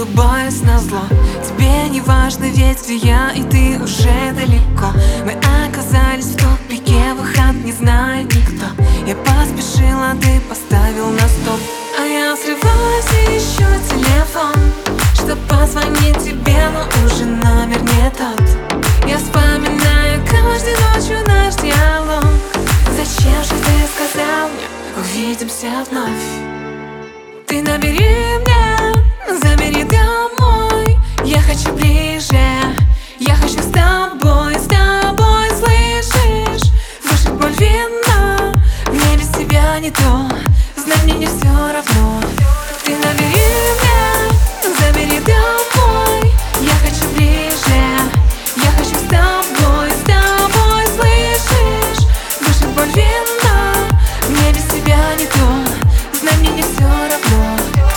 улыбаюсь назло. Тебе не важно, ведь где я и ты уже далеко. Мы оказались в тупике, выход не знает никто. Я поспешила, ты поставил на стоп. А я срываюсь и ищу телефон, чтоб позвонить тебе, но уже номер не тот. Я вспоминаю каждой ночью наш диалог. Зачем же ты сказал мне, увидимся вновь? Ты набери меня, забери домой. Я хочу ближе, я хочу с тобой, слышишь? Выше боль вина, мне без тебя не то. Знай, мне не все равно. Ты набери меня, забери домой. Я хочу ближе, я хочу с тобой, слышишь? Выше боль вина, мне без тебя не то. Знай, мне не все равно.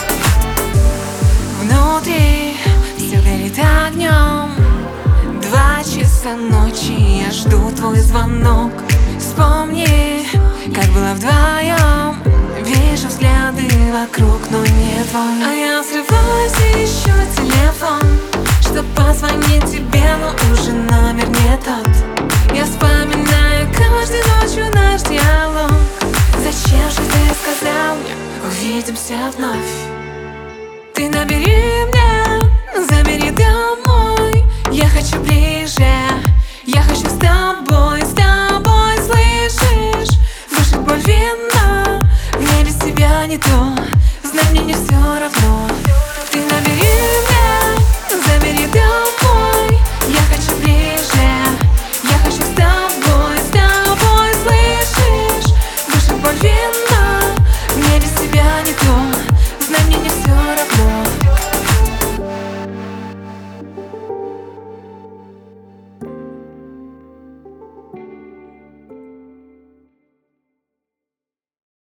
Внутри все горит огнем. 2 часа ночи, я жду твой звонок. Вспомни, как было вдвоем. Вижу взгляды вокруг, но не твой. А я срываюсь и ищу телефон, чтоб позвонить тебе, но уже номер не тот. Я вспоминаю каждой ночью наш диалог. Зачем же ты сказал мне, увидимся вновь? Ты набери меня, забери домой. Я хочу ближе,